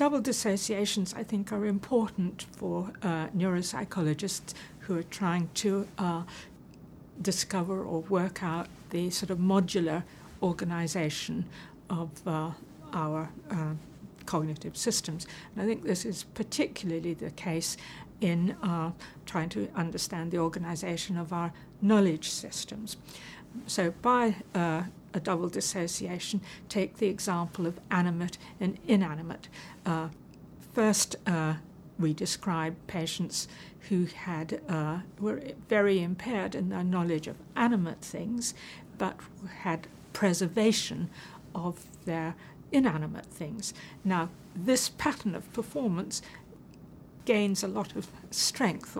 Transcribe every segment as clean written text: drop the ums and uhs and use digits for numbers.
Double dissociations, I think, are important for neuropsychologists who are trying to discover or work out the sort of modular organization of our cognitive systems. And I think this is particularly the case in trying to understand the organization of our knowledge systems. So by a double dissociation, take the example of animate and inanimate. First, we describe patients who were very impaired in their knowledge of animate things, but had preservation of their inanimate things. Now, this pattern of performance gains a lot of strength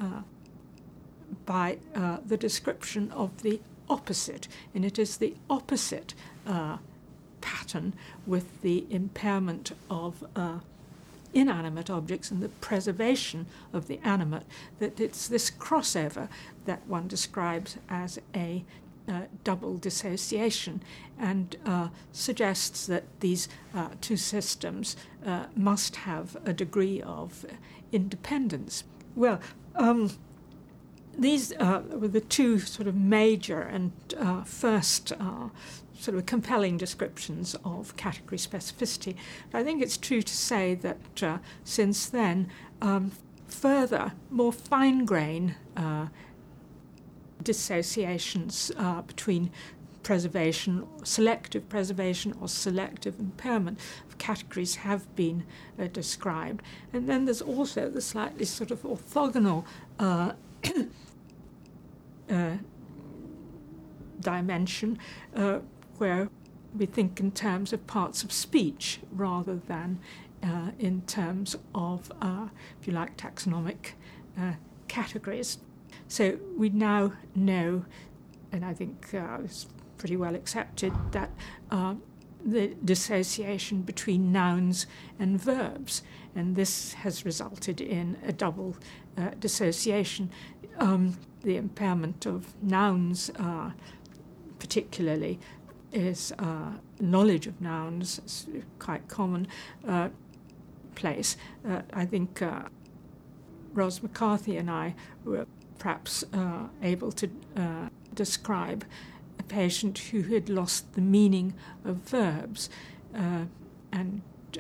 by the description of the opposite, and it is the opposite pattern with the impairment of inanimate objects and the preservation of the animate, that it's this crossover that one describes as a double dissociation, and suggests that these two systems must have a degree of independence. Well, these were the two sort of major and first sort of compelling descriptions of category specificity. I think it's true to say that since then, further, more fine-grained dissociations between preservation, selective preservation or selective impairment of categories have been described. And then there's also the slightly sort of orthogonal dimension where we think in terms of parts of speech rather than in terms of, if you like, taxonomic categories. So we now know, and I think it's pretty well accepted, that the dissociation between nouns and verbs, and this has resulted in a double dissociation. The impairment of nouns particularly is knowledge of nouns. It's quite common place. I think Ros McCarthy and I were perhaps able to describe a patient who had lost the meaning of verbs, and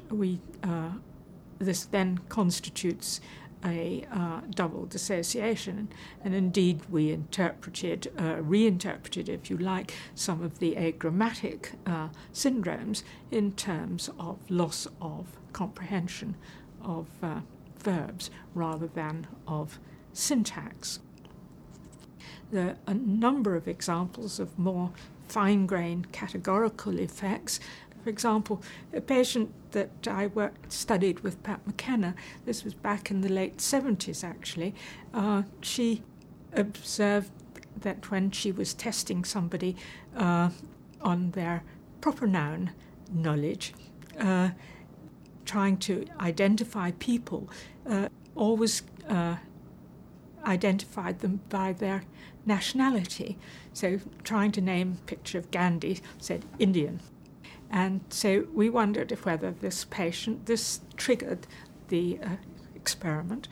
this then constitutes a double dissociation, and indeed we reinterpreted, if you like, some of the agrammatic syndromes in terms of loss of comprehension of verbs rather than of syntax. There are a number of examples of more fine-grained categorical effects. For example, a patient that I studied with Pat McKenna, this was back in the late 70s actually, she observed that when she was testing somebody on their proper noun knowledge, trying to identify people, always identified them by their nationality. So trying to name a picture of Gandhi, said Indian. And so we wondered if whether this triggered the experiment.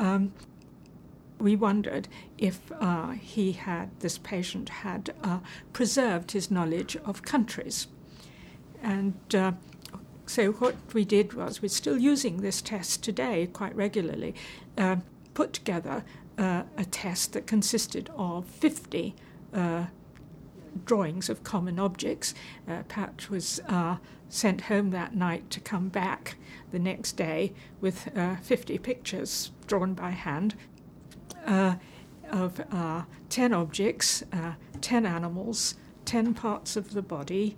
We wondered if this patient had preserved his knowledge of countries. And so what we did was, we're still using this test today quite regularly, put together a test that consisted of 50 drawings of common objects. Pat was sent home that night to come back the next day with 50 pictures drawn by hand of 10 objects, 10 animals, 10 parts of the body,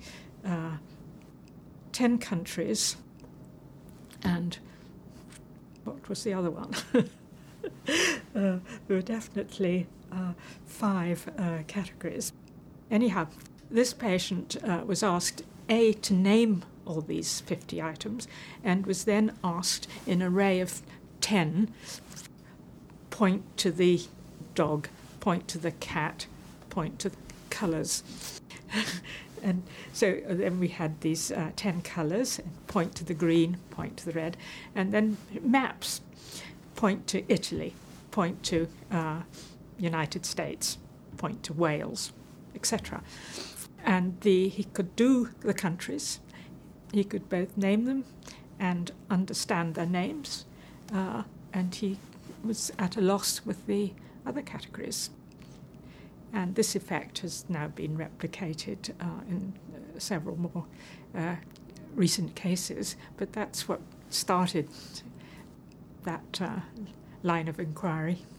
10 countries, and what was the other one? There were definitely 5 categories. Anyhow, this patient was asked, to name all these 50 items, and was then asked in an array of 10, point to the dog, point to the cat, point to the colours. And so then we had these 10 colours, point to the green, point to the red, and then maps, point to Italy, point to United States, point to Wales, etc. And he could do the countries. He could both name them and understand their names, and he was at a loss with the other categories. And this effect has now been replicated in several more recent cases, but that's what started that line of inquiry.